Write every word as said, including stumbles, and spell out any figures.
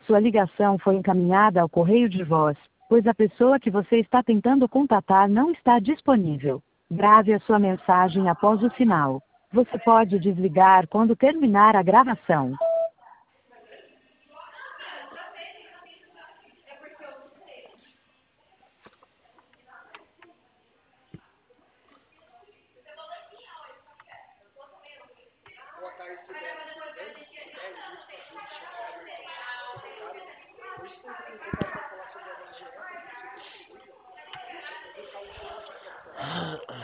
Sua ligação foi encaminhada ao correio de voz, pois a pessoa que você está tentando contatar não está disponível. Grave a sua mensagem após o sinal. Você pode desligar quando terminar a gravação. Boa tarde, Sibeli. Tudo bem? Sibeli, muito prazer, me chamo Everton. Secretário. Hoje estamos aqui no contato para falar sobre a nova G E para que você consiga ir. Deixa eu publicar um pouco a sua profissão.